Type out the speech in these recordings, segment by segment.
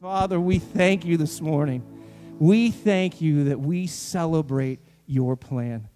Father, we thank you this morning. We thank you that we celebrate your plan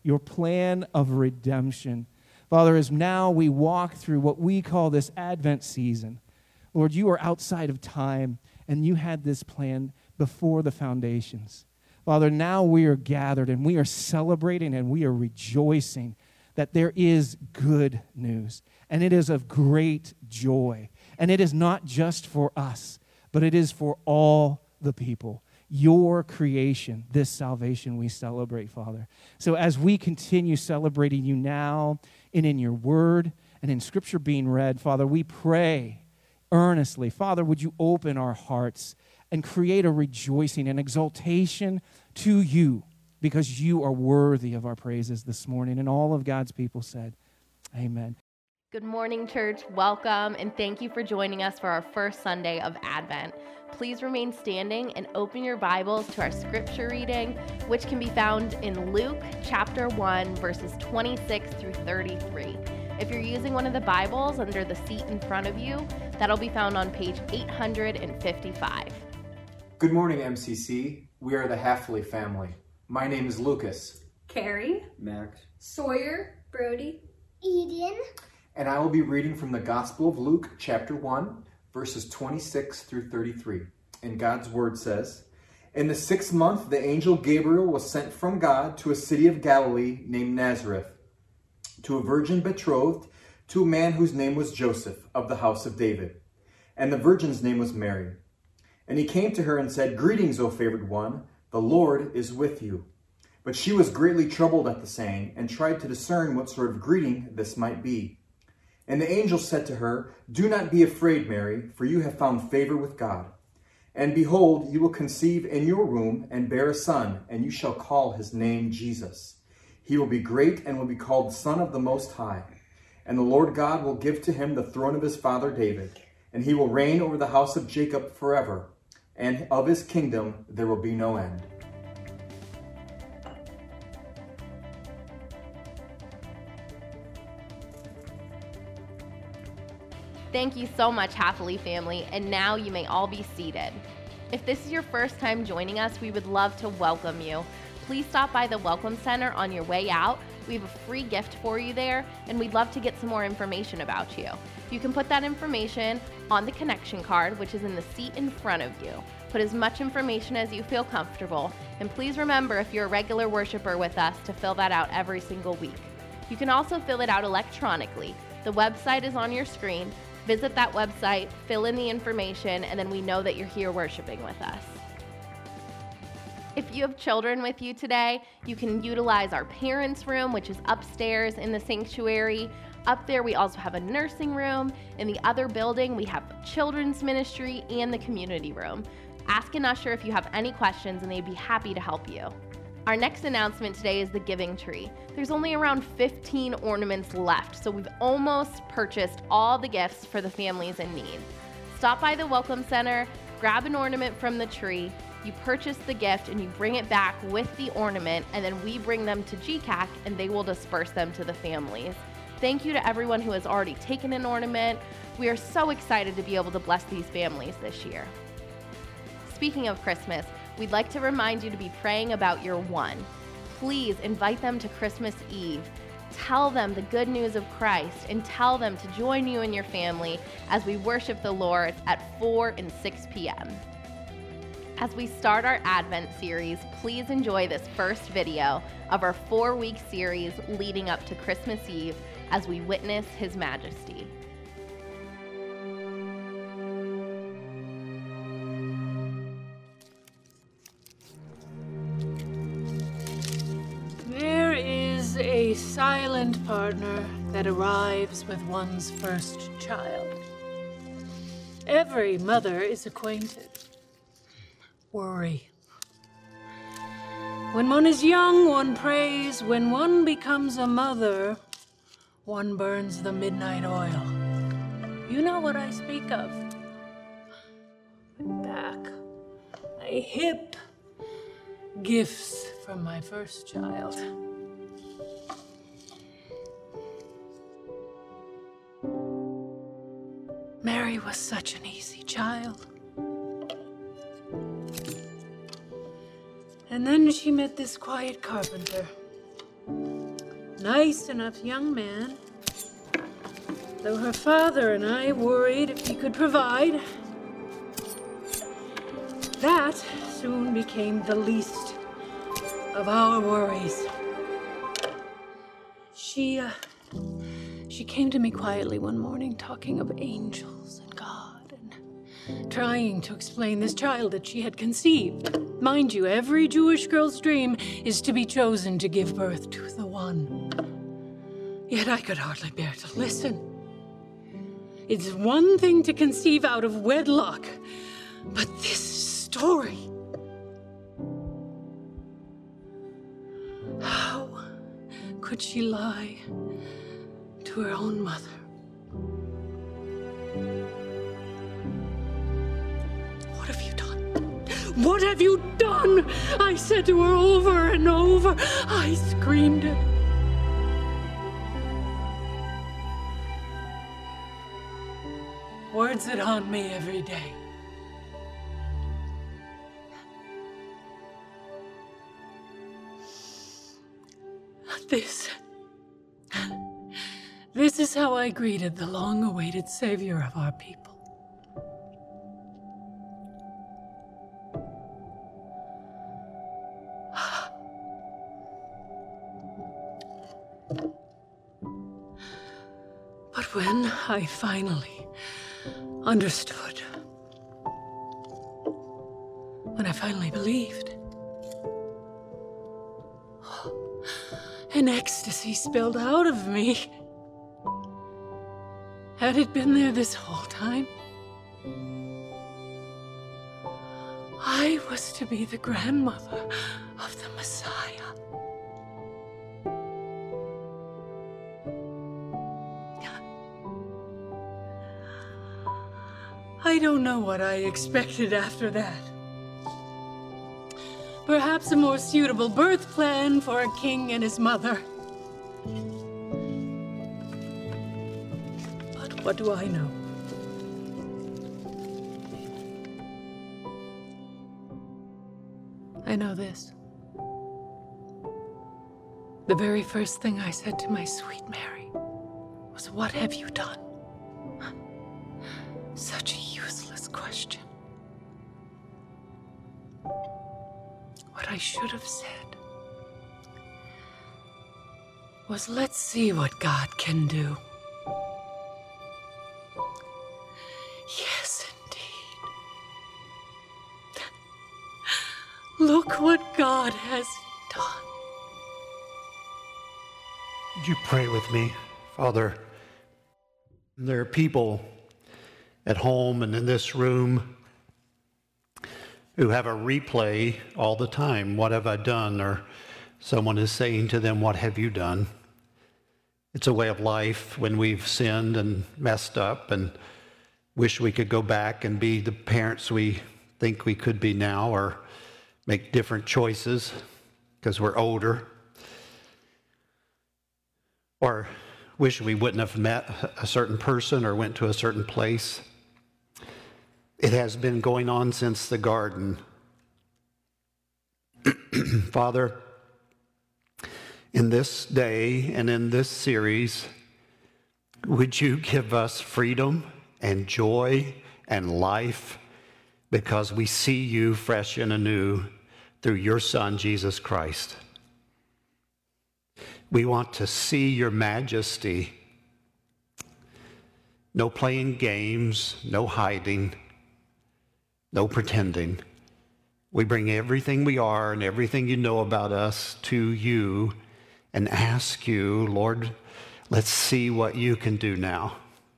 of redemption. Father, as now we walk through what we call this Advent season, Lord, you are outside of time, and you had this plan before the foundations. Father, now we are gathered, and we are celebrating, and we are rejoicing that there is good news, and it is of great joy. And it is not just for us, but it is for all the people. Your creation, this salvation we celebrate, Father. So as we continue celebrating you now and in your word and in Scripture being read, Father, we pray earnestly, Father, would you open our hearts and create a rejoicing and exaltation to you, because you are worthy of our praises this morning. And all of God's people said, amen. Good morning, church. Welcome, and thank you for joining us for our first Sunday of Advent. Please remain standing and open your Bibles to our scripture reading, which can be found in Luke chapter 1, verses 26 through 33. If you're using one of the Bibles under the seat in front of you, that'll be found on page 855. Good morning, MCC. We are the Halfley family. My name is Lucas. Carrie. Max. Sawyer. Brody. Eden. And I will be reading from the Gospel of Luke, chapter 1, verses 26 through 33. And God's word says, "In the 6th month, the angel Gabriel was sent from God to a city of Galilee named Nazareth, to a virgin betrothed to a man whose name was Joseph, of the house of David. And the virgin's name was Mary. And he came to her and said, 'Greetings, O favored one, the Lord is with you.' But she was greatly troubled at the saying, and tried to discern what sort of greeting this might be. And the angel said to her, 'Do not be afraid, Mary, for you have found favor with God. And behold, you will conceive in your womb and bear a son, and you shall call his name Jesus. He will be great and will be called the Son of the Most High. And the Lord God will give to him the throne of his father David, and he will reign over the house of Jacob forever, and of his kingdom there will be no end.'" Thank you so much, Halfley family, and now you may all be seated. If this is your first time joining us, we would love to welcome you. Please stop by the Welcome Center on your way out. We have a free gift for you there, and we'd love to get some more information about you. You can put that information on the connection card, which is in the seat in front of you. Put as much information as you feel comfortable, and please remember, if you're a regular worshiper with us, to fill that out every single week. You can also fill it out electronically. The website is on your screen. Visit that website, fill in the information, and then we know that you're here worshiping with us. If you have children with you today, you can utilize our parents' room, which is upstairs in the sanctuary. Up there, we also have a nursing room. In the other building, we have children's ministry and the community room. Ask an usher if you have any questions, and they'd be happy to help you. Our next announcement today is the giving tree. There's only around 15 ornaments left, so we've almost purchased all the gifts for the families in need. Stop by the Welcome Center, grab an ornament from the tree, you purchase the gift, and you bring it back with the ornament, and then we bring them to GCAC, and they will disperse them to the families. Thank you to everyone who has already taken an ornament. We are so excited to be able to bless these families this year. Speaking of Christmas, we'd like to remind you to be praying about your one. Please invite them to Christmas Eve. Tell them the good news of Christ, and tell them to join you and your family as we worship the Lord at 4 and 6 p.m. As we start our Advent series, please enjoy this first video of our 4-week series leading up to Christmas Eve as we witness His Majesty. There is a silent partner that arrives with one's first child. Every mother is acquainted. Worry. When one is young, one prays. When one becomes a mother, one burns the midnight oil. You know what I speak of. My back, my hip, gifts from my first child. Mary was such an easy child. And then she met this quiet carpenter. Nice enough young man, though her father and I worried if he could provide. That soon became the least of our worries. She came to me quietly one morning, talking of angels and God, and trying to explain this child that she had conceived. Mind you, every Jewish girl's dream is to be chosen to give birth to the one. Yet I could hardly bear to listen. It's one thing to conceive out of wedlock, but this story... How could she lie to her own mother? What have you done? What have you done? I said to her over and over. I screamed it. Words that haunt me every day. This is how I greeted the long-awaited savior of our people. But when I finally understood, when I finally believed, an ecstasy spilled out of me. Had it been there this whole time? I was to be the grandmother of the Messiah. I don't know what I expected after that. Perhaps a more suitable birth plan for a king and his mother. But what do I know? I know this. The very first thing I said to my sweet Mary was, "What have you done?" Such a useless question. What I should have said was, "Let's see what God can do." Yes, indeed. Look what God has done. Would you pray with me, Father? There are people at home and in this room who have a replay all the time. What have I done? Or someone is saying to them, what have you done? It's a way of life when we've sinned and messed up and wish we could go back and be the parents we think we could be now, or make different choices because we're older. Or wish we wouldn't have met a certain person or went to a certain place. It has been going on since the garden. Father, in this day and in this series, would you give us freedom and joy and life because we see you fresh and anew through your Son, Jesus Christ. We want to see your majesty. No playing games, no hiding, no pretending. We bring everything we are and everything you know about us to you and ask you, Lord, let's see what you can do now.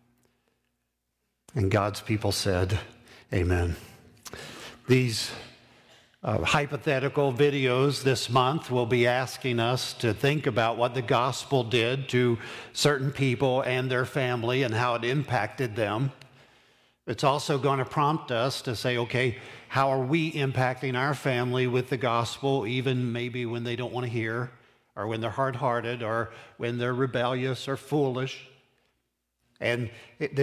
And God's people said, amen. These hypothetical videos this month will be asking us to think about what the gospel did to certain people and their family and how it impacted them. It's also going to prompt us to say, okay, how are we impacting our family with the gospel, even maybe when they don't want to hear, or when they're hard-hearted, or when they're rebellious or foolish. And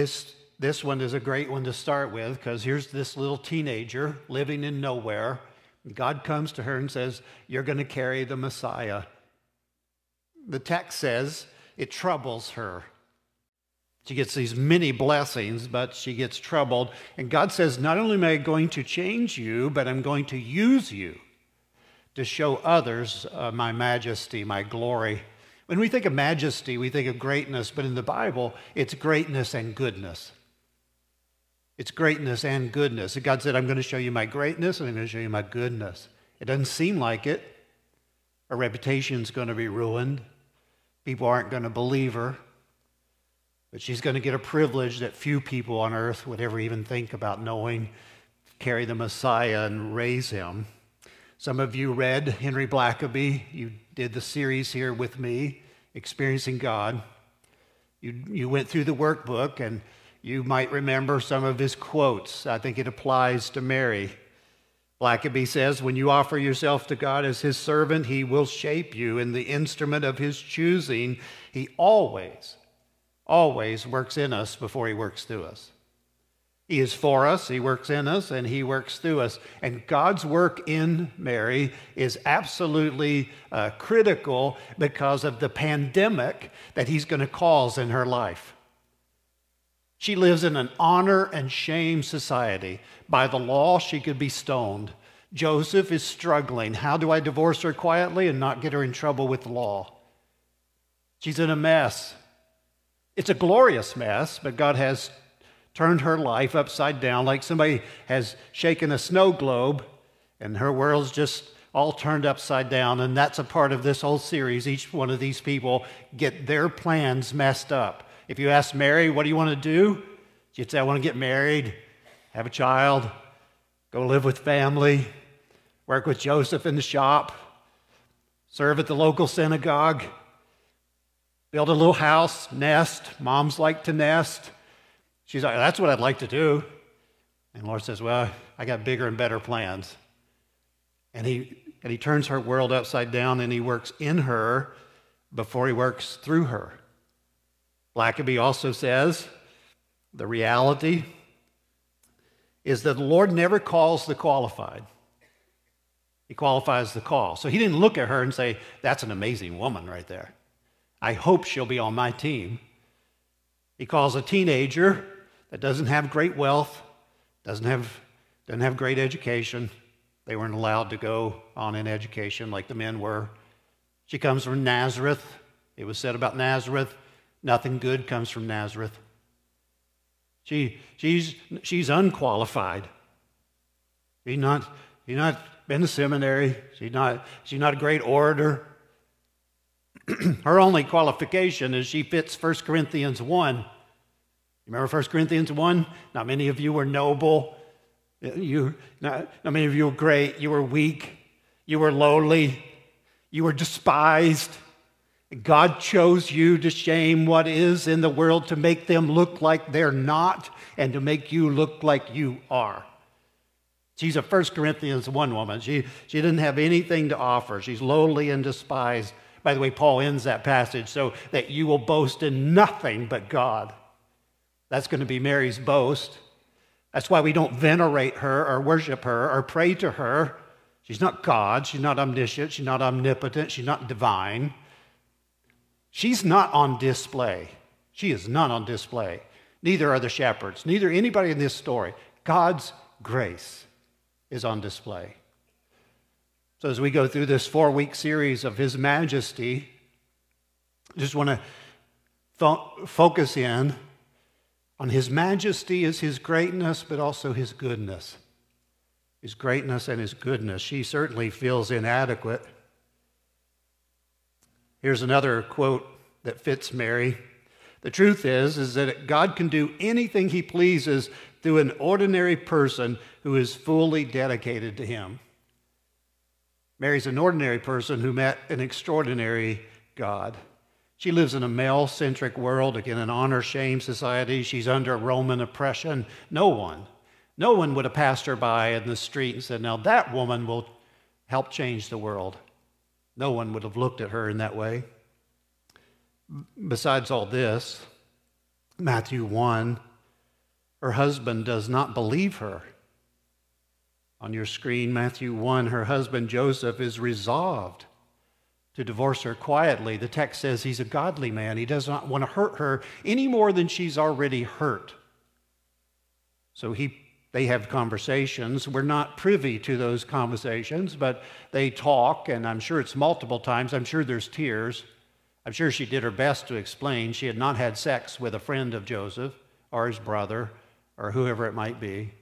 this one is a great one to start with, because here's this little teenager living in nowhere, God comes to her and says, "You're going to carry the Messiah." The text says it troubles her. She gets these many blessings, but she gets troubled. And God says, not only am I going to change you, but I'm going to use you to show others my majesty, my glory. When we think of majesty, we think of greatness, but in the Bible, it's greatness and goodness. It's greatness and goodness. And God said, I'm going to show you my greatness and I'm going to show you my goodness. It doesn't seem like it. Her reputation's going to be ruined. People aren't going to believe her. But she's going to get a privilege that few people on earth would ever even think about knowing, carry the Messiah and raise him. Some of you read Henry Blackaby. You did the series here with me, Experiencing God. You went through the workbook and you might remember some of his quotes. I think it applies to Mary. Blackaby says, when you offer yourself to God as his servant, he will shape you in the instrument of his choosing. He always works in us before he works through us. He is for us, he works in us, and he works through us. And God's work in Mary is absolutely critical because of the pandemic that he's going to cause in her life. She lives in an honor and shame society. By the law, she could be stoned. Joseph is struggling. How do I divorce her quietly and not get her in trouble with the law? She's in a mess. It's a glorious mess, but God has turned her life upside down like somebody has shaken a snow globe and her world's just all turned upside down. And that's a part of this whole series. Each one of these people get their plans messed up. If you ask Mary, what do you want to do? She'd say, I want to get married, have a child, go live with family, work with Joseph in the shop, serve at the local synagogue, build a little house, nest. Moms like to nest. She's like, that's what I'd like to do. And the Lord says, well, I got bigger and better plans. And he turns her world upside down and he works in her before he works through her. Blackaby also says, the reality is that the Lord never calls the qualified. He qualifies the call. So he didn't look at her and say, that's an amazing woman right there. I hope she'll be on my team. He calls a teenager that doesn't have great wealth, doesn't have great education. They weren't allowed to go on in education like the men were. She comes from Nazareth. It was said about Nazareth, nothing good comes from Nazareth. She's unqualified. She's not been to seminary. She's not a great orator. Her only qualification is she fits 1 Corinthians 1. You remember 1 Corinthians 1? Not many of you were noble. Not many of you were great. You were weak. You were lowly. You were despised. God chose you to shame what is in the world to make them look like they're not and to make you look like you are. She's a 1 Corinthians 1 woman. She didn't have anything to offer. She's lowly and despised. By the way, Paul ends that passage so that you will boast in nothing but God. That's going to be Mary's boast. That's why we don't venerate her or worship her or pray to her. She's not God. She's not omniscient. She's not omnipotent. She's not divine. She's not on display. She is not on display. Neither are the shepherds. Neither anybody in this story. God's grace is on display. So as we go through this 4-week series of His Majesty, I just want to focus in on His majesty as His greatness, but also His goodness. His greatness and His goodness. She certainly feels inadequate. Here's another quote that fits Mary. The truth is that God can do anything He pleases through an ordinary person who is fully dedicated to Him. Mary's an ordinary person who met an extraordinary God. She lives in a male-centric world, again, an honor-shame society. She's under Roman oppression. No one would have passed her by in the street and said, now that woman will help change the world. No one would have looked at her in that way. Besides all this, Matthew 1, her husband does not believe her. On your screen, Matthew 1, her husband Joseph is resolved to divorce her quietly. The text says he's a godly man. He does not want to hurt her any more than she's already hurt. So they have conversations. We're not privy to those conversations, but they talk, and I'm sure it's multiple times. I'm sure there's tears. I'm sure she did her best to explain she had not had sex with a friend of Joseph or his brother or whoever it might be.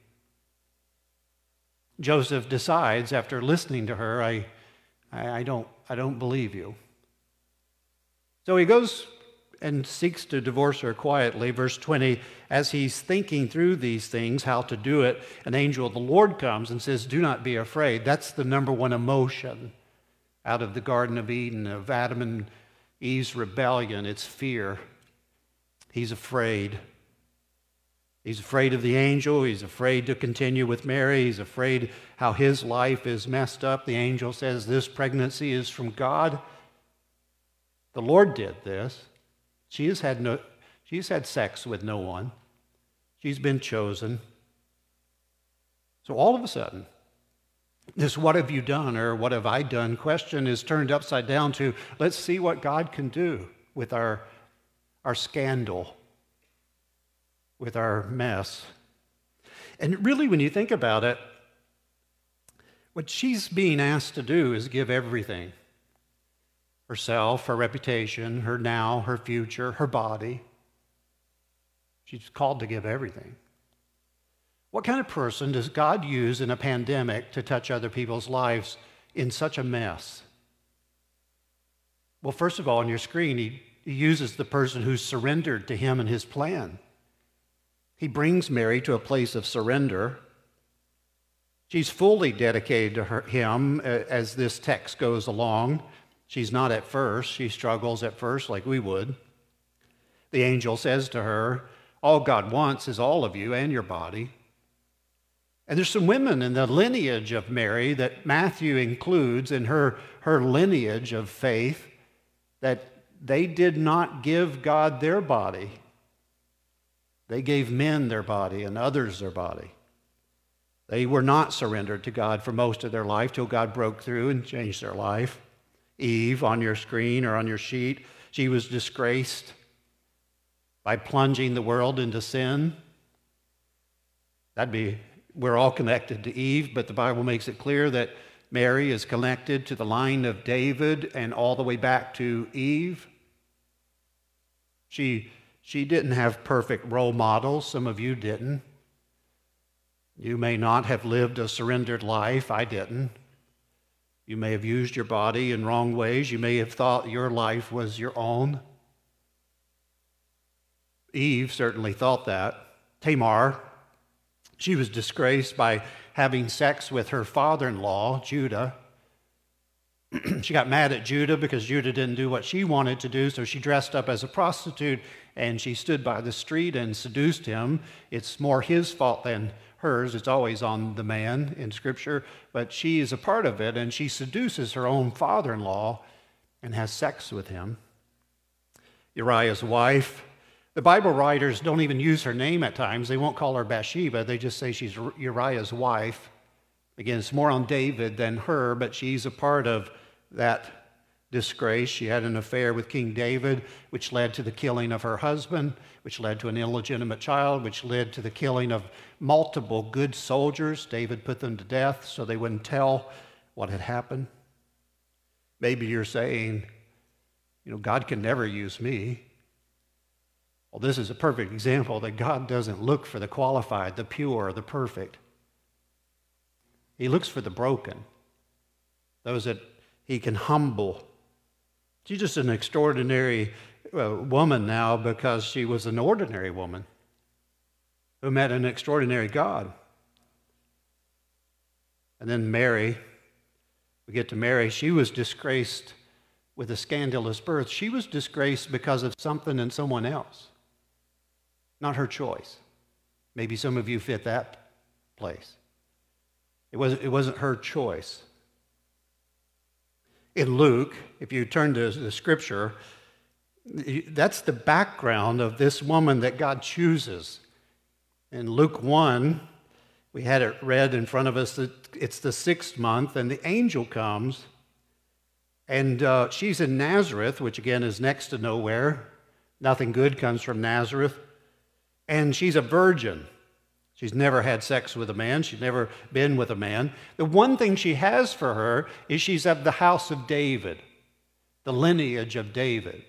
Joseph decides, after listening to her, I don't believe you. So he goes and seeks to divorce her quietly. Verse 20, as he's thinking through these things, how to do it, an angel of the Lord comes and says, do not be afraid. That's the number one emotion out of the Garden of Eden, of Adam and Eve's rebellion. It's fear. He's afraid. He's afraid of the angel. He's afraid to continue with Mary. He's afraid how his life is messed up. The angel says this pregnancy is from God. The Lord did this. She's had sex with no one. She's been chosen. So all of a sudden, this what have you done or what have I done question is turned upside down to let's see what God can do with our scandal, with our mess. And really, when you think about it, what she's being asked to do is give everything. Herself, her reputation, her now, her future, her body. She's called to give everything. What kind of person does God use in a pandemic to touch other people's lives in such a mess? Well, first of all, on your screen, he uses the person who's surrendered to him and his plan. He brings Mary to a place of surrender. She's fully dedicated to him as this text goes along. She's not at first. She struggles at first like we would. The angel says to her, all God wants is all of you and your body. And there's some women in the lineage of Mary that Matthew includes in her lineage of faith that they did not give God their body. They gave men their body and others their body. They were not surrendered to God for most of their life till God broke through and changed their life. Eve, on your screen or on your sheet, she was disgraced by plunging the world into sin. We're all connected to Eve, but the Bible makes it clear that Mary is connected to the line of David and all the way back to Eve. She didn't have perfect role models. Some of you didn't. You may not have lived a surrendered life. I didn't. You may have used your body in wrong ways. You may have thought your life was your own. Eve certainly thought that. Tamar, she was disgraced by having sex with her father-in-law, Judah. She got mad at Judah because Judah didn't do what she wanted to do, so she dressed up as a prostitute and she stood by the street and seduced him. It's more his fault than hers. It's always on the man in Scripture, but she is a part of it, and she seduces her own father-in-law and has sex with him. Uriah's wife, the Bible writers don't even use her name at times. They won't call her Bathsheba. They just say she's Uriah's wife. Again, it's more on David than her, but she's a part of that disgrace. She had an affair with King David, which led to the killing of her husband, which led to an illegitimate child, which led to the killing of multiple good soldiers. David put them to death so they wouldn't tell what had happened. Maybe you're saying, God can never use me. Well, this is a perfect example that God doesn't look for the qualified, the pure, the perfect. He looks for the broken, those that he can humble. She's just an extraordinary woman now because she was an ordinary woman who met an extraordinary God. And then Mary, we get to Mary, she was disgraced with a scandalous birth. She was disgraced because of something in someone else, not her choice. Maybe some of you fit that place. It wasn't her choice. In Luke, if you turn to the Scripture, that's the background of this woman that God chooses. In Luke 1, We had it read in front of us that it's the 6th month, and the angel comes, and she's in Nazareth, which again is next to nowhere. Nothing good comes from Nazareth. And she's a virgin. She's never had sex with a man. She's never been with a man. The one thing she has for her is she's of the house of David, the lineage of David.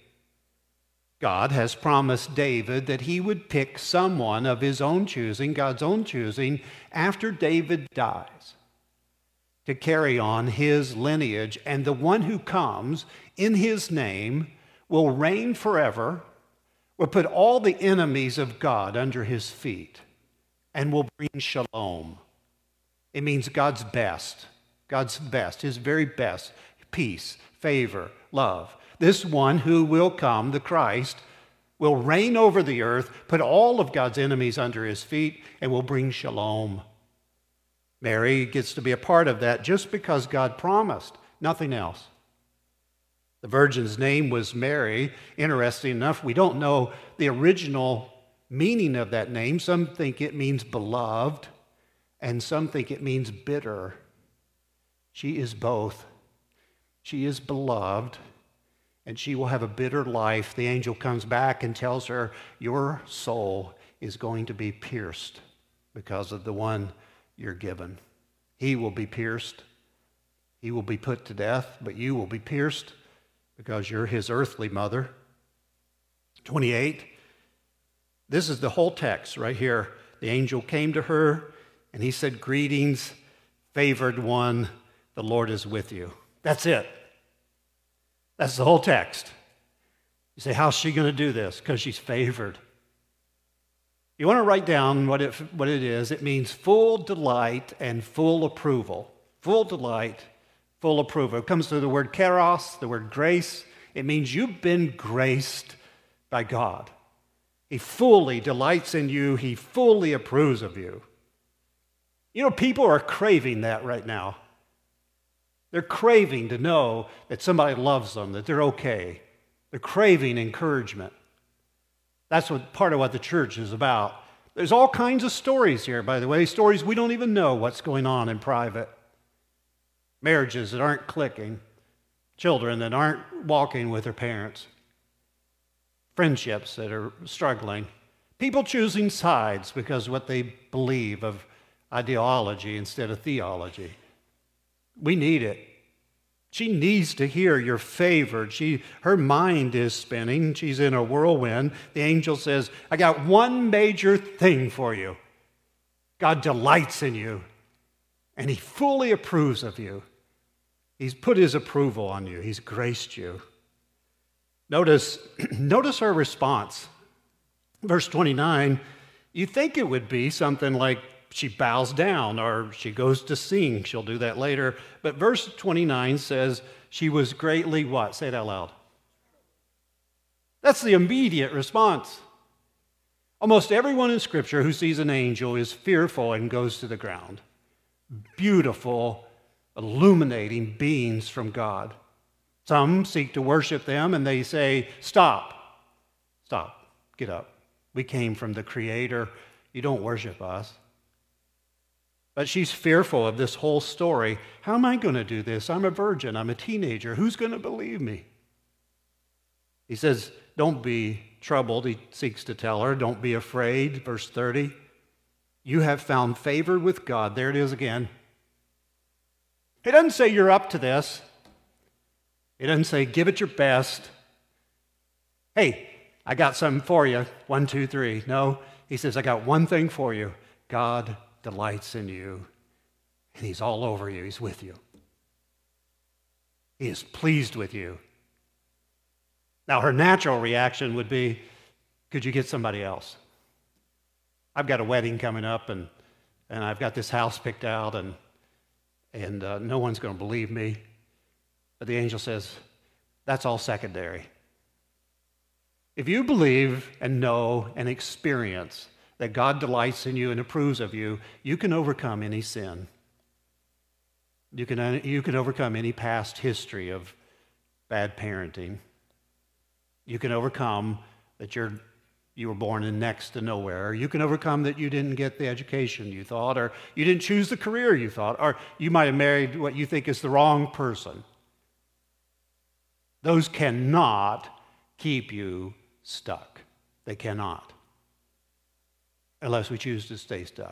God has promised David that he would pick someone of his own choosing, God's own choosing, after David dies to carry on his lineage. And the one who comes in his name will reign forever, will put all the enemies of God under his feet, and will bring shalom. It means God's best, his very best, peace, favor, love. This one who will come, the Christ, will reign over the earth, put all of God's enemies under his feet, and will bring shalom. Mary gets to be a part of that just because God promised, nothing else. The virgin's name was Mary. Interesting enough, we don't know the original meaning of that name. Some think it means beloved, and some think it means bitter. She is both. She is beloved, and she will have a bitter life. The angel comes back and tells her, your soul is going to be pierced because of the one you're given. He will be pierced. He will be put to death, but you will be pierced because you're his earthly mother. 28, this is the whole text right here. The angel came to her, and he said, greetings, favored one, the Lord is with you. That's it. That's the whole text. You say, how's she going to do this? Because she's favored. You want to write down what it is. It means full delight and full approval. Full delight, full approval. It comes through the word charos, the word grace. It means you've been graced by God. He fully delights in you. He fully approves of you. You know, people are craving that right now. They're craving to know that somebody loves them, that they're okay. They're craving encouragement. That's what part of what the church is about. There's all kinds of stories here, by the way, stories we don't even know what's going on in private. Marriages that aren't clicking, children that aren't walking with their parents, friendships that are struggling, people choosing sides because of what they believe of ideology instead of theology. We need it. She needs to hear you're favored. Her mind is spinning. She's in a whirlwind. The angel says, I got one major thing for you. God delights in you, and he fully approves of you. He's put his approval on you. He's graced you. Notice her response. Verse 29, you think it would be something like she bows down or she goes to sing. She'll do that later. But verse 29 says she was greatly what? Say it out loud. That's the immediate response. Almost everyone in Scripture who sees an angel is fearful and goes to the ground. Beautiful, illuminating beings from God. Some seek to worship them and they say, stop, get up. We came from the Creator. You don't worship us. But she's fearful of this whole story. How am I going to do this? I'm a virgin. I'm a teenager. Who's going to believe me? He says, don't be troubled. He seeks to tell her, don't be afraid. Verse 30, you have found favor with God. There it is again. He doesn't say you're up to this. He doesn't say give it your best. Hey, I got something for you. 1, 2, 3. No, he says, I got one thing for you. God delights in you, and he's all over you. He's with you. He is pleased with you. Now, her natural reaction would be, could you get somebody else? I've got a wedding coming up, and I've got this house picked out, and no one's going to believe me. But the angel says, that's all secondary. If you believe and know and experience that God delights in you and approves of you, you can overcome any sin. You can overcome any past history of bad parenting. You can overcome that you're you were born in next to nowhere. Or you can overcome that you didn't get the education you thought, or you didn't choose the career you thought, or you might have married what you think is the wrong person. Those cannot keep you stuck. They cannot. Unless we choose to stay stuck.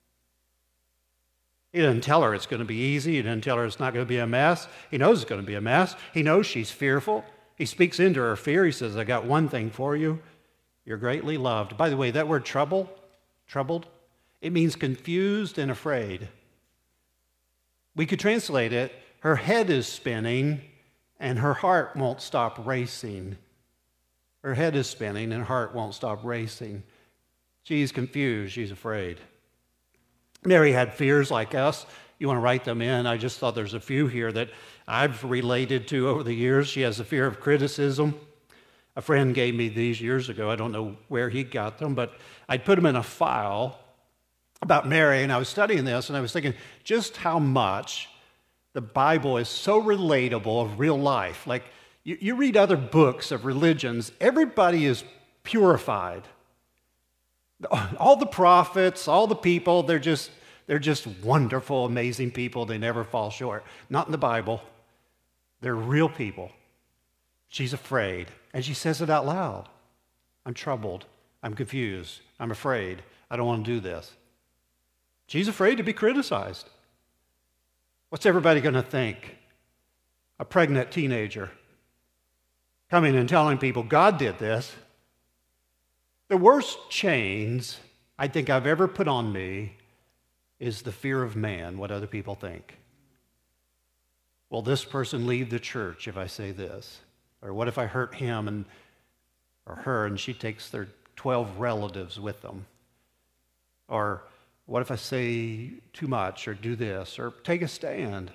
He doesn't tell her it's going to be easy. He doesn't tell her it's not going to be a mess. He knows it's going to be a mess. He knows she's fearful. He speaks into her fear. He says, I got one thing for you. You're greatly loved. By the way, that word troubled, it means confused and afraid. We could translate it, her head is spinning and her heart won't stop racing. Her head is spinning and her heart won't stop racing. She's confused. She's afraid. Mary had fears like us. You want to write them in? I just thought there's a few here that I've related to over the years. She has a fear of criticism. A friend gave me these years ago. I don't know where he got them, but I'd put them in a file about Mary, and I was studying this, and I was thinking just how much the Bible is so relatable of real life. Like, you read other books of religions, everybody is purified. All the prophets, all the people, they're just wonderful, amazing people. They never fall short. Not in the Bible. They're real people. She's afraid, and she says it out loud. I'm troubled. I'm confused. I'm afraid. I don't want to do this. She's afraid to be criticized. What's everybody going to think? A pregnant teenager coming and telling people, God did this. The worst chains I think I've ever put on me is the fear of man, what other people think. Will this person leave the church if I say this? Or what if I hurt him or her and she takes their 12 relatives with them? Or what if I say too much or do this or take a stand?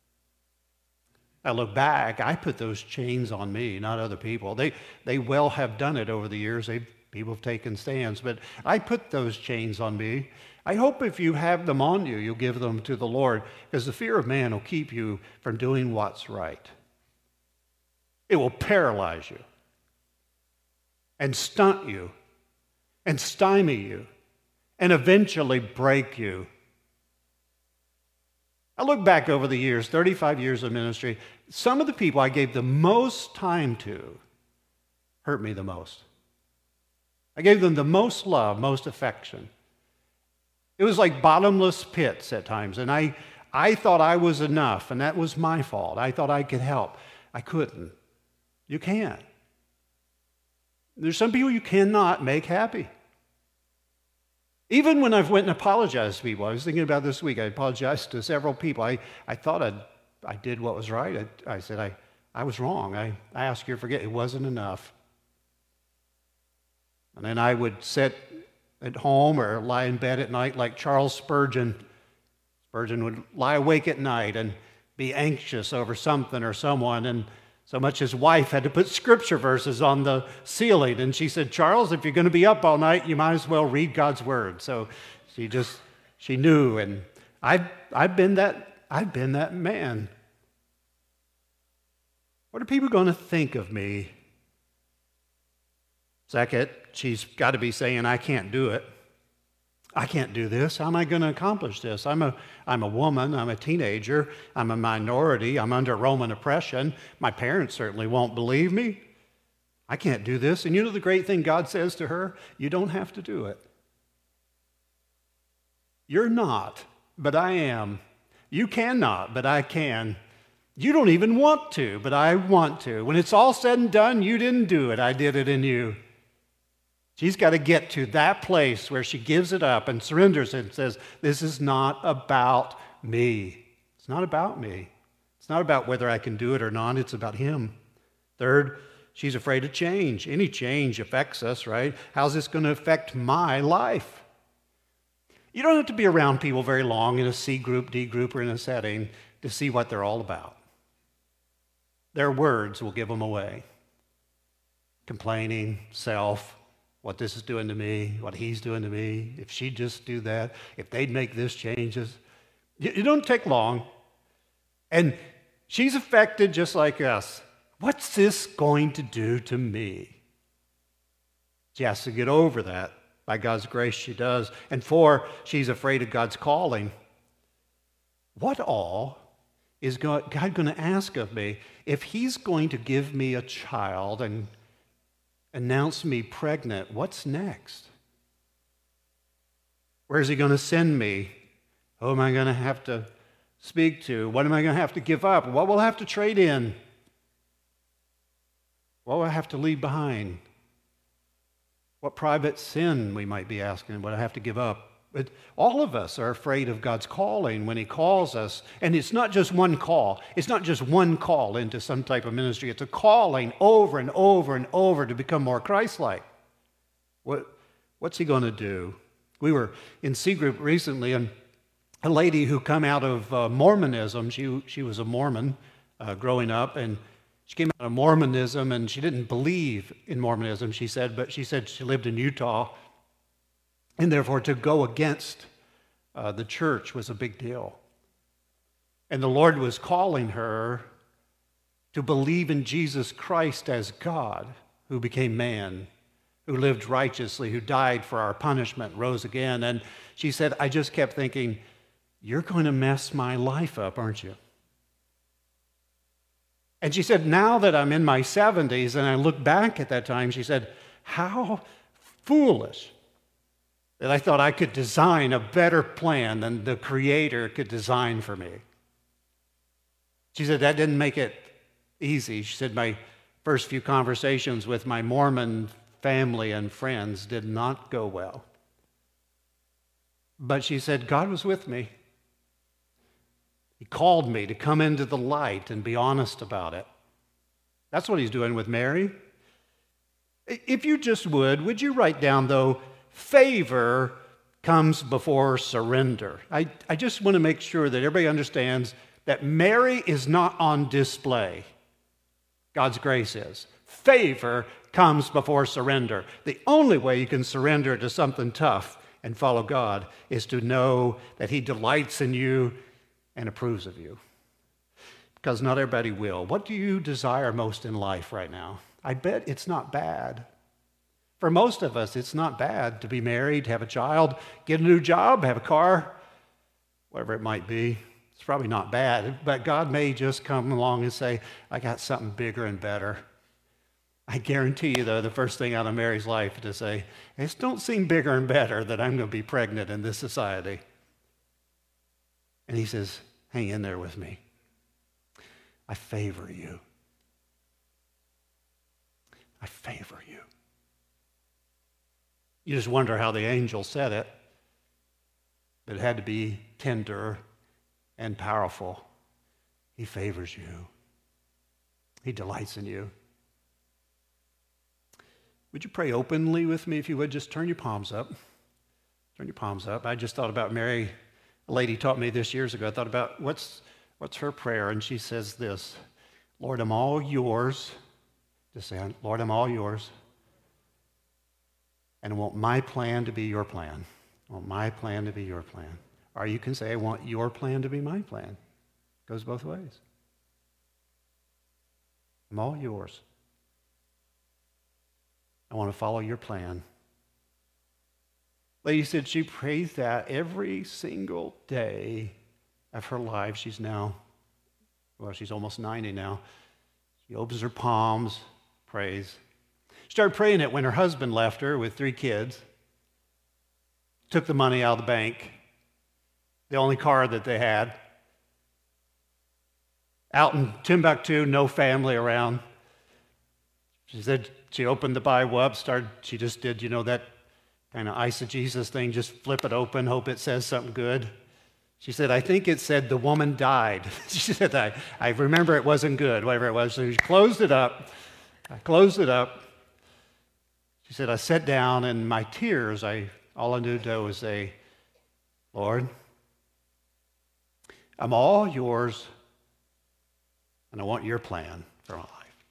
I look back, I put those chains on me, not other people. They well have done it over the years. People have taken stands, but I put those chains on me. I hope if you have them on you, you'll give them to the Lord, because the fear of man will keep you from doing what's right. It will paralyze you and stunt you and stymie you and eventually break you. I look back over the years, 35 years of ministry, some of the people I gave the most time to hurt me the most. I gave them the most love, most affection. It was like bottomless pits at times, and I thought I was enough, and that was my fault. I thought I could help. I couldn't. You can't. There's some people you cannot make happy. Even when I've went and apologized to people, I was thinking about this week, I apologized to several people. I thought I did what was right. I said, I was wrong. I ask you to forget. It wasn't enough. And then I would sit at home or lie in bed at night like Charles Spurgeon. Spurgeon would lie awake at night and be anxious over something or someone, and so much his wife had to put scripture verses on the ceiling. And she said, Charles, if you're going to be up all night, you might as well read God's word. So she knew, and I've been that man. What are people going to think of me? Second, she's got to be saying, I can't do it. I can't do this. How am I going to accomplish this? I'm a woman. I'm a teenager. I'm a minority. I'm under Roman oppression. My parents certainly won't believe me. I can't do this. And you know the great thing God says to her? You don't have to do it. You're not, but I am. You cannot, but I can. You don't even want to, but I want to. When it's all said and done, you didn't do it. I did it in you. She's got to get to that place where she gives it up and surrenders and says, this is not about me. It's not about me. It's not about whether I can do it or not. It's about him. Third, she's afraid of change. Any change affects us, right? How's this going to affect my life? You don't have to be around people very long in a C group, D group, or in a setting to see what they're all about. Their words will give them away. Complaining, self, what this is doing to me, what he's doing to me, if she'd just do that, if they'd make this changes. It don't take long. And she's affected just like us. What's this going to do to me? She has to get over that. By God's grace, she does. And 4, she's afraid of God's calling. What all is God going to ask of me if he's going to give me a child and announce me pregnant? What's next? Where is he going to send me? Who am I going to have to speak to? What am I going to have to give up? What will I have to trade in? What will I have to leave behind? What private sin, we might be asking, would I have to give up? But all of us are afraid of God's calling when he calls us. And it's not just one call. It's not just one call into some type of ministry. It's a calling over and over and over to become more Christ-like. What's he going to do? We were in C Group recently, and a lady who come out of Mormonism, she was a Mormon growing up, and she came out of Mormonism, and she didn't believe in Mormonism, she said, but she said she lived in Utah, and therefore to go against the church was a big deal. And the Lord was calling her to believe in Jesus Christ as God, who became man, who lived righteously, who died for our punishment, rose again. And she said, I just kept thinking, you're going to mess my life up, aren't you? And she said, now that I'm in my 70s and I look back at that time, she said, how foolish that I thought I could design a better plan than the Creator could design for me. She said, that didn't make it easy. She said, my first few conversations with my Mormon family and friends did not go well. But she said, God was with me. He called me to come into the light and be honest about it. That's what he's doing with Mary. If you just would you write down, though, favor comes before surrender. I just want to make sure that everybody understands that Mary is not on display. God's grace is. Favor comes before surrender. The only way you can surrender to something tough and follow God is to know that he delights in you and approves of you. Because not everybody will. What do you desire most in life right now? I bet it's not bad. For most of us, it's not bad to be married, to have a child, get a new job, have a car, whatever it might be. It's probably not bad, but God may just come along and say, I got something bigger and better. I guarantee you, though, the first thing out of Mary's life is to say, it don't seem bigger and better that I'm going to be pregnant in this society. And he says, hang in there with me. I favor you. I favor you. You just wonder how the angel said it. But it had to be tender and powerful. He favors you. He delights in you. Would you pray openly with me, if you would? Just turn your palms up. Turn your palms up. I just thought about Mary. A lady taught me this years ago. I thought about what's her prayer, and she says this, Lord, I'm all yours. Just say, Lord, I'm all yours. And I want my plan to be your plan. I want my plan to be your plan. Or you can say, I want your plan to be my plan. It goes both ways. I'm all yours. I want to follow your plan. Lady said she prays that every single day of her life. She's almost 90 now. She opens her palms, prays. She started praying it when her husband left her with 3 kids. Took the money out of the bank, the only car that they had. Out in Timbuktu, no family around. She said she opened the Bible up, she just did, that kind of eisegesis thing, just flip it open, hope it says something good. She said, I think it said the woman died. She said, I remember it wasn't good, whatever it was. So she closed it up. I closed it up. She said, I sat down, and my tears, all I knew to do was say, Lord, I'm all yours, and I want your plan for my life.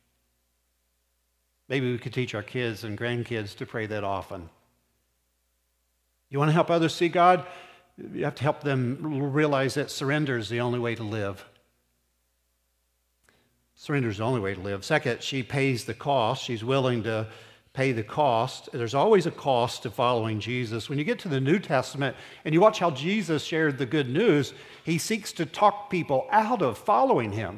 Maybe we could teach our kids and grandkids to pray that often. You want to help others see God? You have to help them realize that surrender is the only way to live. Surrender is the only way to live. Second, she pays the cost. She's willing to pay the cost. There's always a cost to following Jesus. When you get to the New Testament and you watch how Jesus shared the good news, he seeks to talk people out of following him.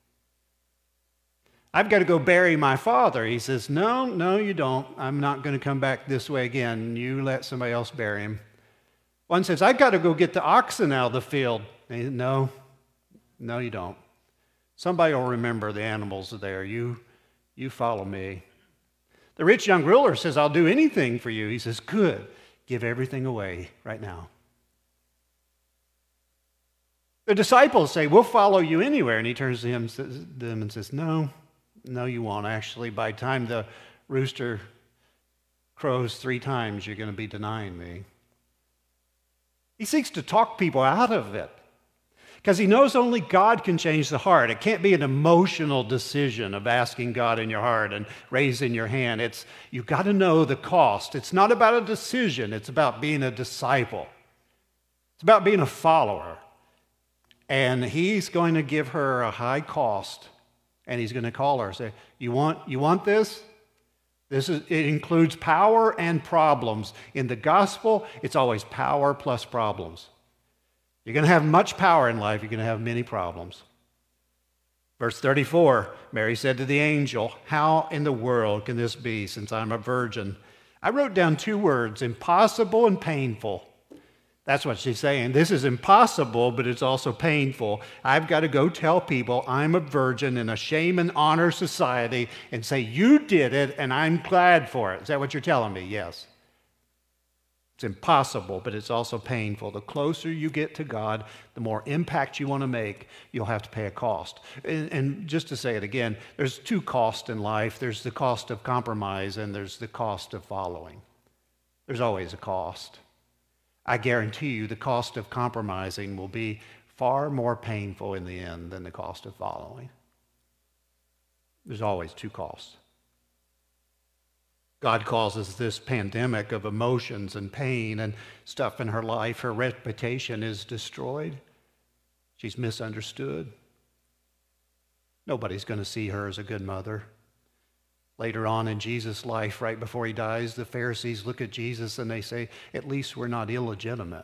I've got to go bury my father. He says, no, you don't. I'm not going to come back this way again. You let somebody else bury him. One says, I've got to go get the oxen out of the field. And he says, no, you don't. Somebody will remember the animals are there. You follow me. The rich young ruler says, I'll do anything for you. He says, good. Give everything away right now. The disciples say, we'll follow you anywhere. And he turns to them and says, no, you won't. Actually, by the time the rooster crows 3 times, you're going to be denying me. He seeks to talk people out of it because he knows only God can change the heart. It can't be an emotional decision of asking God in your heart and raising your hand. You've got to know the cost. It's not about a decision. It's about being a disciple. It's about being a follower. And he's going to give her a high cost, and he's going to call her and say, you want this? It includes power and problems. In the gospel, it's always power plus problems. You're going to have much power in life. You're going to have many problems. Verse 34, Mary said to the angel, how in the world can this be since I'm a virgin? I wrote down 2 words, impossible and painful. That's what she's saying. This is impossible, but it's also painful. I've got to go tell people I'm a virgin in a shame and honor society and say, you did it, and I'm glad for it. Is that what you're telling me? Yes. It's impossible, but it's also painful. The closer you get to God, the more impact you want to make, you'll have to pay a cost. And just to say it again, there's 2 costs in life. There's the cost of compromise, and there's the cost of following. There's always a cost. I guarantee you the cost of compromising will be far more painful in the end than the cost of following. There's always 2 costs. God causes this pandemic of emotions and pain and stuff in her life. Her reputation is destroyed. She's misunderstood. Nobody's going to see her as a good mother. Later on in Jesus' life, right before he dies, the Pharisees look at Jesus and they say, at least we're not illegitimate.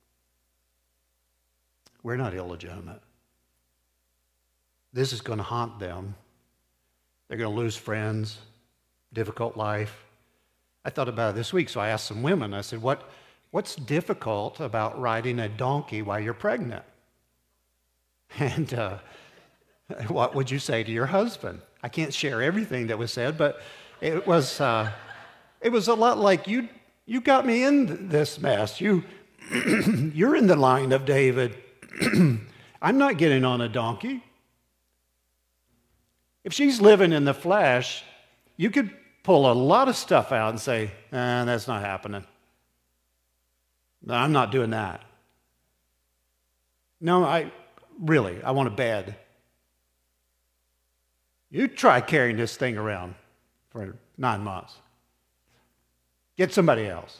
We're not illegitimate. This is going to haunt them. They're going to lose friends, difficult life. I thought about it this week, so I asked some women. I said, what's difficult about riding a donkey while you're pregnant? And what would you say to your husband? I can't share everything that was said, but it was a lot like, you got me in this mess. You're in the line of David. I'm not getting on a donkey. If she's living in the flesh, you could pull a lot of stuff out and say, that's not happening. No, I'm not doing that. No, I want a bed. You try carrying this thing around for 9 months. Get somebody else.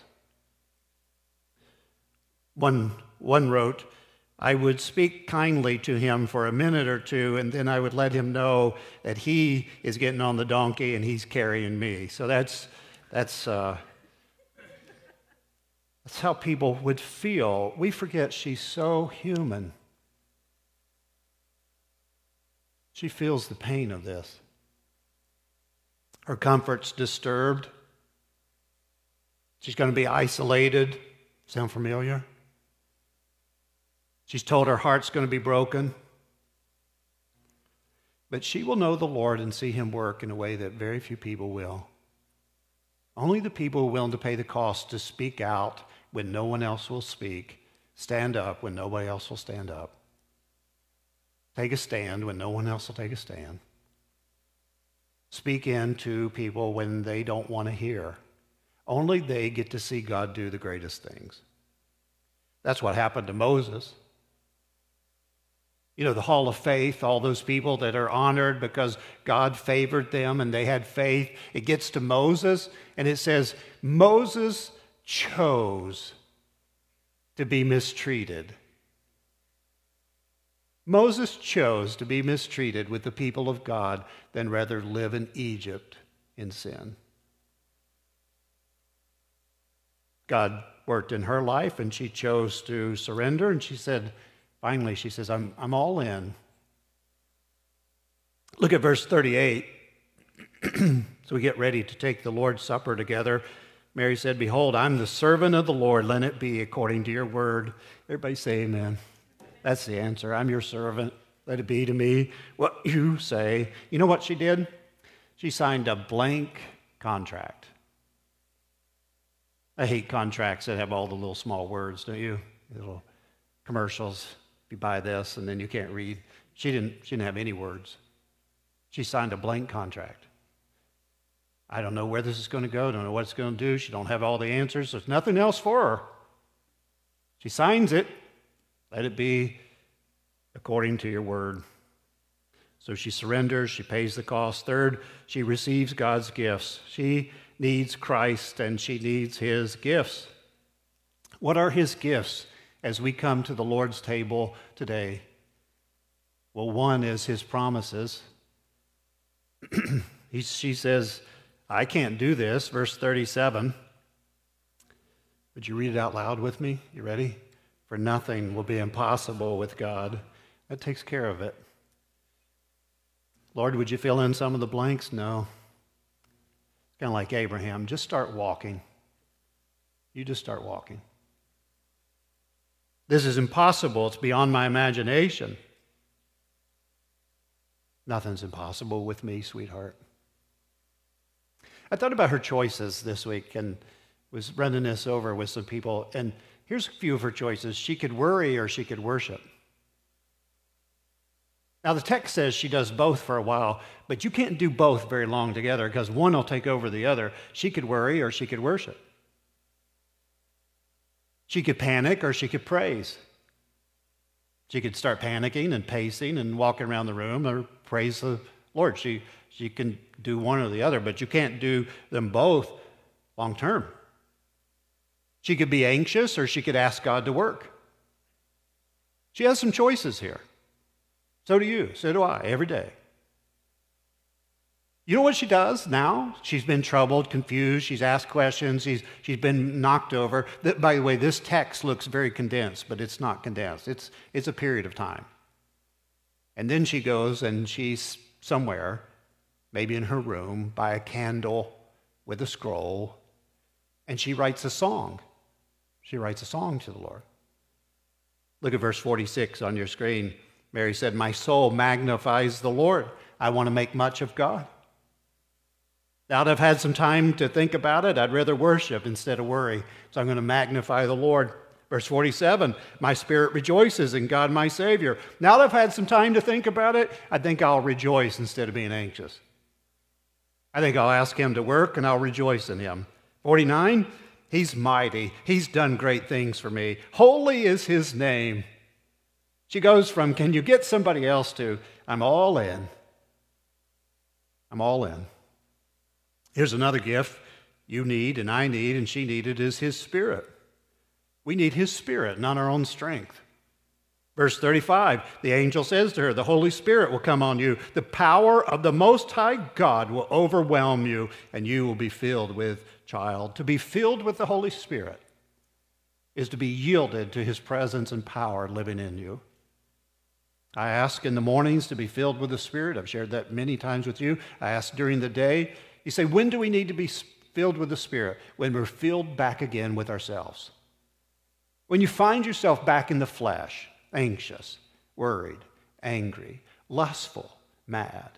One wrote, I would speak kindly to him for a minute or 2, and then I would let him know that he is getting on the donkey and he's carrying me. So that's how people would feel. We forget she's so human. She feels the pain of this. Her comfort's disturbed. She's going to be isolated. Sound familiar? She's told her heart's going to be broken. But she will know the Lord and see him work in a way that very few people will. Only the people who are willing to pay the cost to speak out when no one else will speak, stand up when nobody else will stand up, take a stand when no one else will take a stand, speak into people when they don't want to hear. Only they get to see God do the greatest things. That's what happened to Moses. You know, the Hall of Faith, all those people that are honored because God favored them and they had faith. It gets to Moses, and it says, Moses chose to be mistreated. Moses chose to be mistreated with the people of God than rather live in Egypt in sin. God worked in her life, and she chose to surrender, and she said, finally, she says, I'm all in. Look at verse 38. So we get ready to take the Lord's Supper together. Mary said, behold, I'm the servant of the Lord. Let it be according to your word. Everybody say amen. That's the answer. I'm your servant. Let it be to me what you say. You know what she did? She signed a blank contract. I hate contracts that have all the little small words, don't you? Little commercials. You buy this and then you can't read. She didn't have any words. She signed a blank contract. I don't know where this is going to go. Don't know what it's going to do. She don't have all the answers. There's nothing else for her. She signs it. Let it be according to your word. So she surrenders. She pays the cost. Third, she receives God's gifts. She needs Christ and she needs his gifts. What are his gifts as we come to the Lord's table today? Well, one is his promises. She says, I can't do this, verse 37. Would you read it out loud with me? You ready? For nothing will be impossible with God. That takes care of it. Lord, would you fill in some of the blanks? No. It's kind of like Abraham. Just start walking. You just start walking. This is impossible. It's beyond my imagination. Nothing's impossible with me, sweetheart. I thought about her choices this week and was running this over with some people. And here's a few of her choices. She could worry or she could worship. Now, the text says she does both for a while, but you can't do both very long together because one will take over the other. She could worry or she could worship. She could panic or she could praise. She could start panicking and pacing and walking around the room or praise the Lord. She can do one or the other, but you can't do them both long term. She could be anxious or she could ask God to work. She has some choices here. So do you. So do I, every day. You know what she does now? She's been troubled, confused. She's asked questions. She's been knocked over. By the way, this text looks very condensed, but it's not condensed. It's a period of time. And then she goes and she's somewhere, maybe in her room, by a candle with a scroll, and she writes a song. She writes a song to the Lord. Look at verse 46 on your screen. Mary said, my soul magnifies the Lord. I want to make much of God. Now that I've had some time to think about it, I'd rather worship instead of worry. So I'm going to magnify the Lord. Verse 47, my spirit rejoices in God my Savior. Now that I've had some time to think about it, I think I'll rejoice instead of being anxious. I think I'll ask him to work and I'll rejoice in him. 49, he's mighty. He's done great things for me. Holy is his name. She goes from, can you get somebody else, to, I'm all in. I'm all in. Here's another gift you need and I need and she needed is his Spirit. We need his Spirit, not our own strength. Verse 35, the angel says to her, the Holy Spirit will come on you. The power of the Most High God will overwhelm you, and you will be filled with child. To be filled with the Holy Spirit is to be yielded to his presence and power living in you. I ask in the mornings to be filled with the Spirit. I've shared that many times with you. I ask during the day. You say, when do we need to be filled with the Spirit? When we're filled back again with ourselves. When you find yourself back in the flesh, anxious, worried, angry, lustful, mad,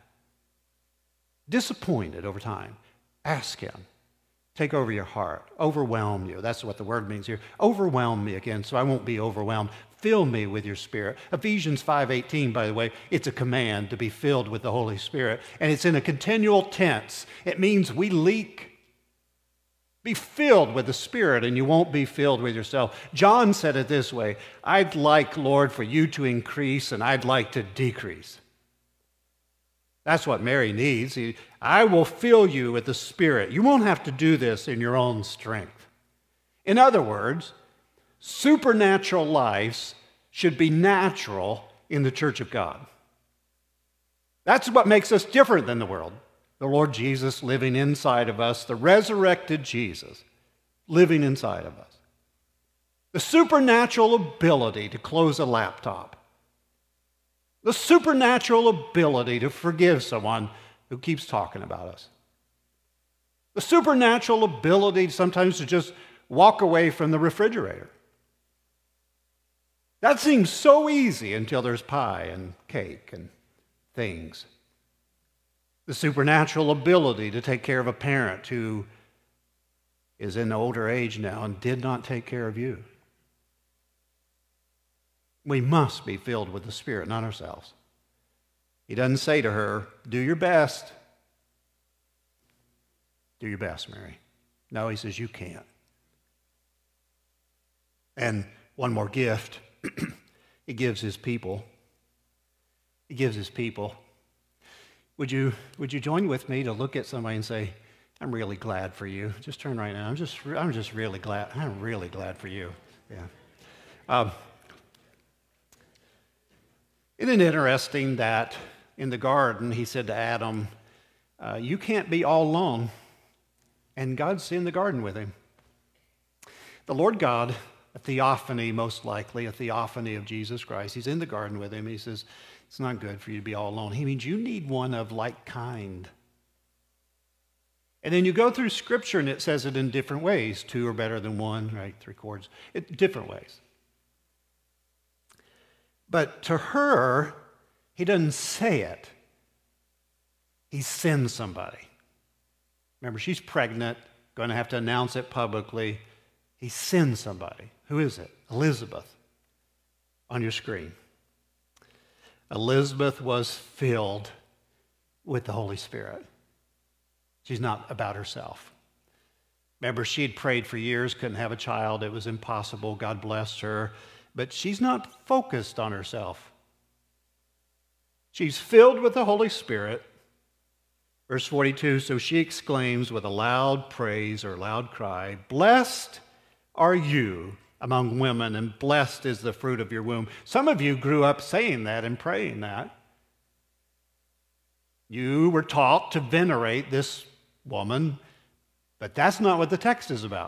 disappointed over time, ask him. Take over your heart. Overwhelm you. That's what the word means here. Overwhelm me again so I won't be overwhelmed. Fill me with your Spirit. Ephesians 5:18, by the way, it's a command to be filled with the Holy Spirit. And it's in a continual tense. It means we leak. Be filled with the Spirit and you won't be filled with yourself. John said it this way, I'd like, Lord, for you to increase and I'd like to decrease. That's what Mary needs. I will fill you with the Spirit. You won't have to do this in your own strength. In other words, supernatural lives should be natural in the church of God. That's what makes us different than the world. The Lord Jesus living inside of us, the resurrected Jesus. living inside of us. The supernatural ability to close a laptop. The supernatural ability to forgive someone who keeps talking about us. The supernatural ability sometimes to just walk away from the refrigerator. That seems so easy until there's pie and cake and things. The supernatural ability to take care of a parent who is in older age now and did not take care of you. We must be filled with the Spirit, not ourselves. He doesn't say to her, do your best. Do your best, Mary. No, he says, you can't. And one more gift. He gives his people. He gives his people. Would you join with me to look at somebody and say, I'm really glad for you. Just turn right now. I'm just really glad. I'm really glad for you. Yeah. Isn't it interesting that in the garden he said to Adam, you can't be all alone. And God's in the garden with him. The Lord God, a theophany most likely, a theophany of Jesus Christ. He's in the garden with him. He says, it's not good for you to be all alone. He means you need one of like kind. And then you go through Scripture and it says it in different ways. Two are better than one, right? 3 chords. Different ways. But to her, he doesn't say it. He sends somebody. Remember, she's pregnant, going to have to announce it publicly. He sends somebody. Who is it? Elizabeth, on your screen. Elizabeth was filled with the Holy Spirit. She's not about herself. Remember, she had prayed for years, couldn't have a child. It was impossible. God blessed her. But she's not focused on herself. She's filled with the Holy Spirit. Verse 42, so she exclaims with a loud praise or loud cry, blessed are you among women, and blessed is the fruit of your womb. Some of you grew up saying that and praying that. You were taught to venerate this woman, but that's not what the text is about.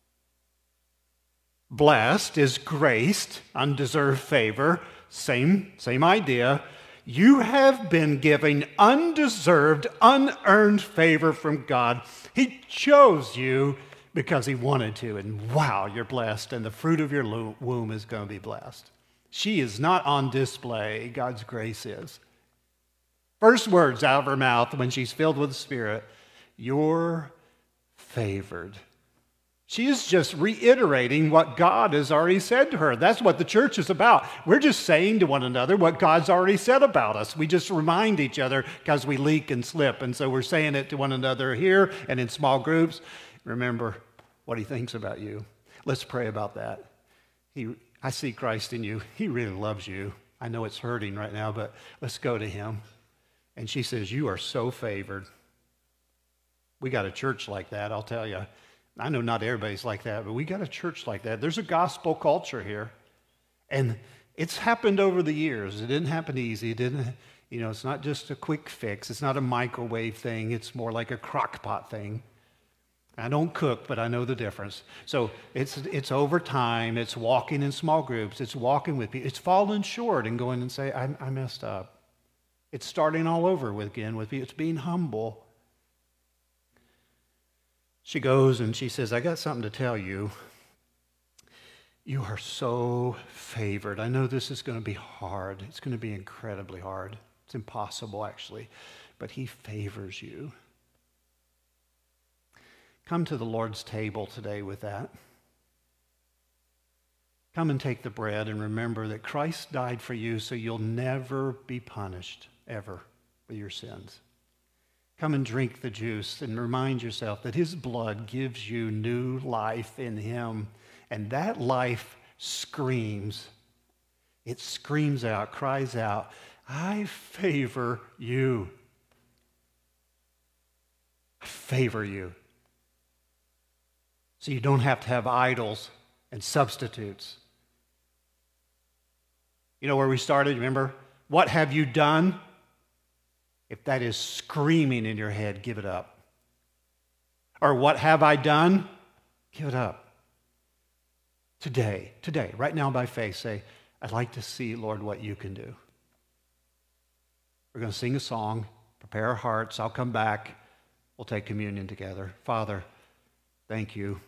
Blessed is graced, undeserved favor, same idea. You have been given undeserved, unearned favor from God. He chose you because he wanted to, and wow, you're blessed, and the fruit of your womb is going to be blessed. She is not on display. God's grace is. First words out of her mouth when she's filled with the Spirit, you're favored. She is just reiterating what God has already said to her. That's what the church is about. We're just saying to one another what God's already said about us. We just remind each other because we leak and slip. And so we're saying it to one another here and in small groups. Remember what he thinks about you. Let's pray about that. I see Christ in you. He really loves you. I know it's hurting right now, but let's go to him. And she says, you are so favored. We got a church like that, I'll tell you. I know not everybody's like that, but we got a church like that. There's a gospel culture here. And it's happened over the years. It didn't happen easy. It didn't, it's not just a quick fix. It's not a microwave thing. It's more like a crock pot thing. I don't cook, but I know the difference. So it's over time. It's walking in small groups. It's walking with people. It's falling short and going and say, I messed up. It's starting all over again with people. It's being humble. She goes and she says, I got something to tell you. You are so favored. I know this is going to be hard. It's going to be incredibly hard. It's impossible, actually. But he favors you. Come to the Lord's table today with that. Come and take the bread and remember that Christ died for you so you'll never be punished, ever, for your sins. Come and drink the juice and remind yourself that his blood gives you new life in him. And that life screams. It screams out, cries out, I favor you. I favor you. So you don't have to have idols and substitutes. You know where we started, remember? What have you done? If that is screaming in your head, give it up. Or what have I done? Give it up. Today, right now by faith, say, I'd like to see, Lord, what you can do. We're going to sing a song, prepare our hearts. I'll come back. We'll take communion together. Father, thank you.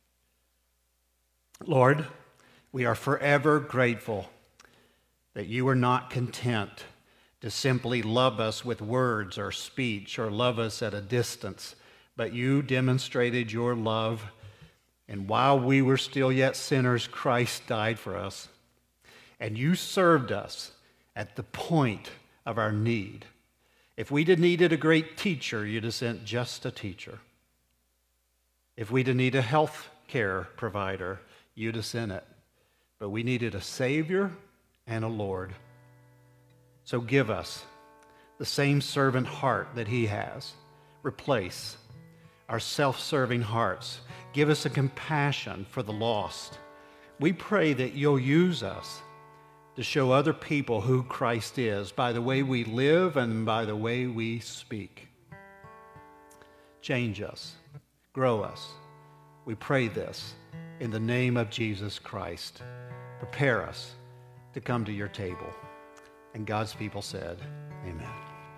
Lord, we are forever grateful that you are not content to simply love us with words or speech or love us at a distance, but you demonstrated your love, and while we were still yet sinners, Christ died for us, and you served us at the point of our need. If we'd have needed a great teacher, you'd have sent just a teacher. If we'd have needed a health care provider, you'd have sent it. But we needed a Savior and a Lord. So give us the same servant heart that he has. Replace our self-serving hearts. Give us a compassion for the lost. We pray that you'll use us to show other people who Christ is by the way we live and by the way we speak. Change us, grow us. We pray this in the name of Jesus Christ. Prepare us to come to your table. And God's people said, amen.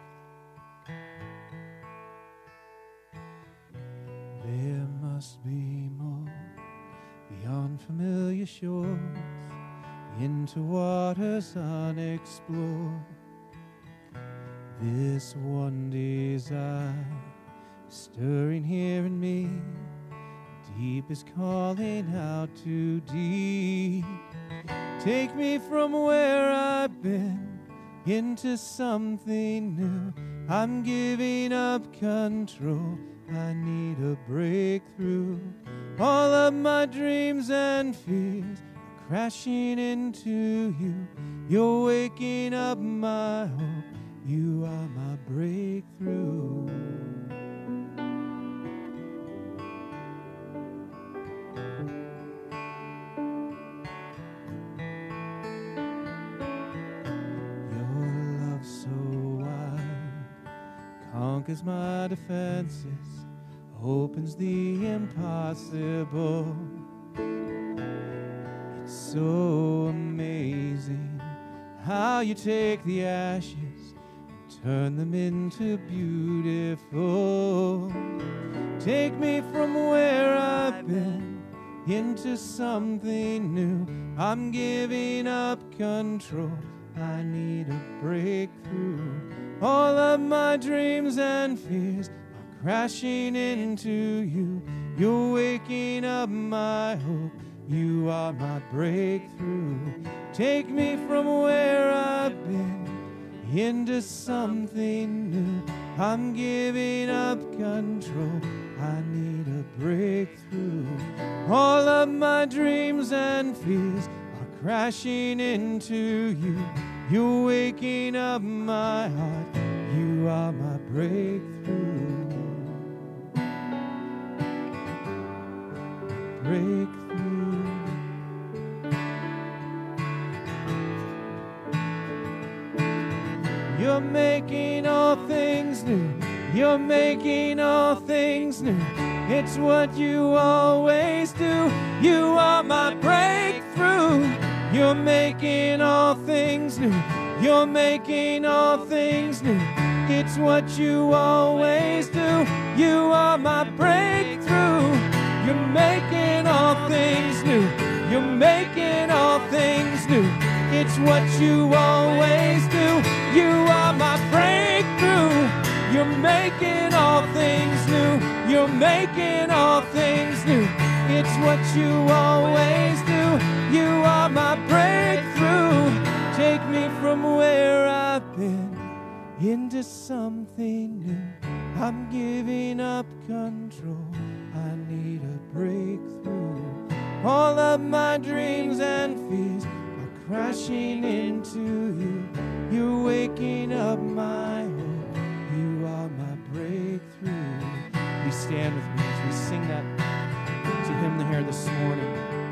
There must be more beyond familiar shores, into waters unexplored. This one desire stirring here in me, deep is calling out to deep. Take me from where I've been into something new. I'm giving up control. I need a breakthrough. All of my dreams and fears are crashing into you. You're waking up my hope. You are my breakthrough. Your love so wide conquers my defenses, opens the impossible. It's so amazing how you take the ashes and turn them into beautiful. Take me from where I've been into something new. I'm giving up control. I need a breakthrough. All of my dreams and fears are crashing into you. You're waking up my hope. You are my breakthrough. Take me from where I've been into something new. I'm giving up control. I need a breakthrough. All of my dreams and fears are crashing into you. You're waking up my heart. You are my breakthrough. Breakthrough. You're making all things new. You're making all things new. It's what you always do. You are my breakthrough. You're making all things new. You're making all things new. It's what you always do. You are my breakthrough. You're making all things new. You're making all things new. It's what you always do. You are my breakthrough. You're making all things new. You're making all things new. It's what you always do. You are my breakthrough. Take me from where I've been into something new. I'm giving up control. I need a breakthrough. All of my dreams and fears are crashing into you. You're waking up my hope. You are my breakthrough. Please stand with me as we sing that to him here this morning.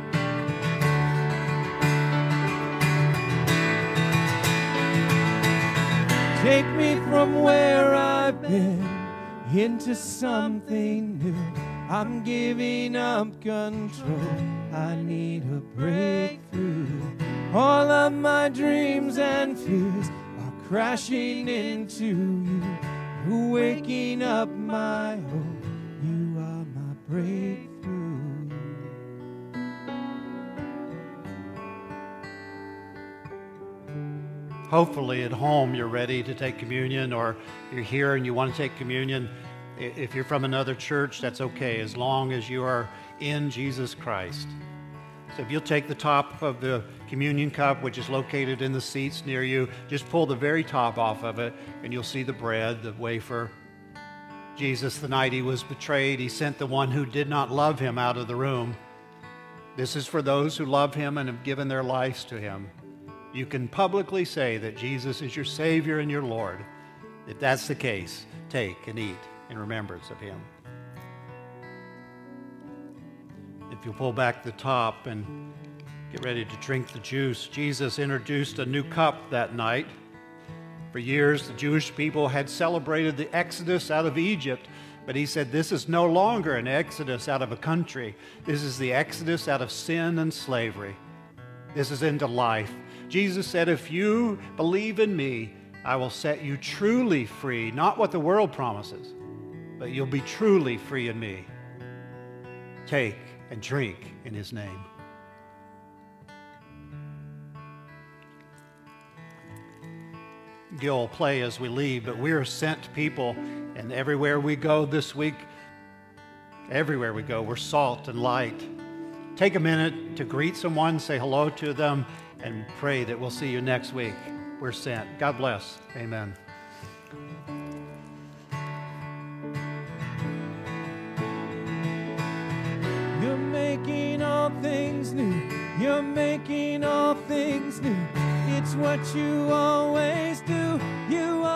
Take me from where I've been into something new. I'm giving up control. I need a breakthrough. All of my dreams and fears are crashing into you. You're waking up my hope. You are my breakthrough. Hopefully at home you're ready to take communion, or you're here and you want to take communion. If you're from another church, that's okay, as long as you are in Jesus Christ. So if you'll take the top of the communion cup, which is located in the seats near you, just pull the very top off of it, and you'll see the bread, the wafer. Jesus, the night he was betrayed, he sent the one who did not love him out of the room. This is for those who love him and have given their lives to him. You can publicly say that Jesus is your Savior and your Lord. If that's the case, take and eat in remembrance of him. If you pull back the top and get ready to drink the juice, Jesus introduced a new cup that night. For years, the Jewish people had celebrated the exodus out of Egypt, but he said this is no longer an exodus out of a country. This is the exodus out of sin and slavery. This is into life. Jesus said, if you believe in me, I will set you truly free, not what the world promises, but you'll be truly free in me. Take and drink in his name. Gil will play as we leave, but we're sent people, and everywhere we go this week, everywhere we go, we're salt and light. Take a minute to greet someone, say hello to them, and pray that we'll see you next week. We're sent. God bless. Amen. You're making all things new. You're making all things new. It's what you always do. You